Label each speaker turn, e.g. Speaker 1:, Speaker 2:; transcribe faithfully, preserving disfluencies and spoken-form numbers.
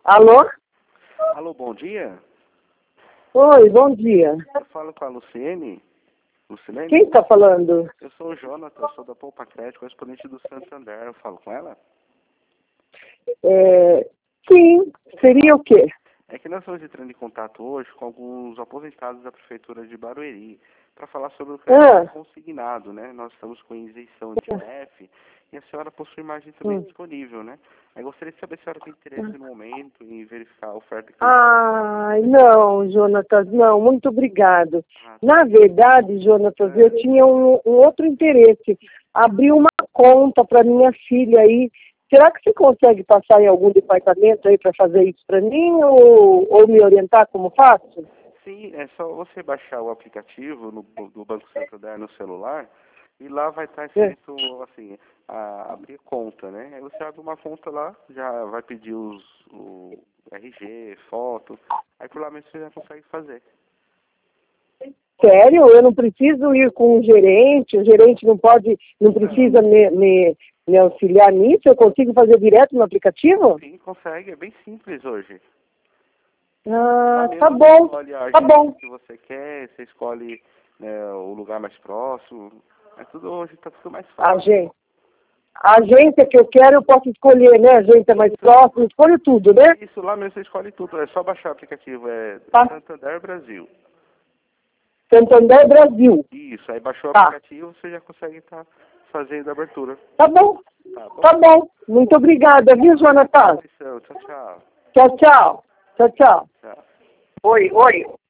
Speaker 1: Alô?
Speaker 2: Alô, bom dia.
Speaker 1: Oi, bom dia.
Speaker 2: Eu falo com a Luciene. Luciene?
Speaker 1: Quem está falando?
Speaker 2: Eu sou o Jonathan, eu sou da Poupa Crédito, correspondente do Santander. Eu falo com ela?
Speaker 1: É, sim, seria o quê?
Speaker 2: É que nós estamos entrando em contato hoje com alguns aposentados da Prefeitura de Barueri para falar sobre o crédito
Speaker 1: Ah.
Speaker 2: consignado, né? Nós estamos com isenção de I F e a senhora possui margem também
Speaker 1: Hum.
Speaker 2: disponível, né? Aí gostaria de saber se a senhora tem interesse no momento em verificar a oferta que...
Speaker 1: Ai, não, Jonatas, não, muito obrigado.
Speaker 2: Ah,
Speaker 1: Na verdade, Jonatas, eu tinha um, um outro interesse, abrir uma conta para minha filha aí. Será que você consegue passar em algum departamento aí para fazer isso para mim ou, ou me orientar como faço?
Speaker 2: Sim, é só você baixar o aplicativo no, do Banco Santander no celular e lá vai estar escrito assim, a, abrir conta, né? Aí você abre uma conta lá, já vai pedir os, o R G, foto, aí por lá mesmo você já consegue fazer.
Speaker 1: Sério? Eu não preciso ir com um gerente, o gerente não pode, não precisa me, me, me auxiliar nisso? Eu consigo fazer direto no aplicativo?
Speaker 2: Sim, consegue, é bem simples hoje.
Speaker 1: Ah,
Speaker 2: Lá
Speaker 1: tá
Speaker 2: mesmo
Speaker 1: bom,
Speaker 2: você escolhe a
Speaker 1: tá
Speaker 2: agência
Speaker 1: bom.
Speaker 2: que você quer, você escolhe, né, o lugar mais próximo. É tudo hoje, tá tudo mais
Speaker 1: A
Speaker 2: fácil.
Speaker 1: agência, a agência que eu quero eu posso escolher, né? A agência mais próxima, escolho tudo, né?
Speaker 2: Isso, lá mesmo você escolhe tudo, é só baixar o aplicativo, é
Speaker 1: Tá.
Speaker 2: Santander Brasil.
Speaker 1: Santander Brasil.
Speaker 2: Isso, aí baixou o
Speaker 1: Tá.
Speaker 2: aplicativo, você já consegue estar fazendo a abertura.
Speaker 1: Tá bom,
Speaker 2: Tá bom?
Speaker 1: tá bom. Muito obrigada, viu, Jonathan?
Speaker 2: Tchau, tchau.
Speaker 1: Tchau, tchau. Tchau, tchau.
Speaker 2: Tchau.
Speaker 1: Oi, oi.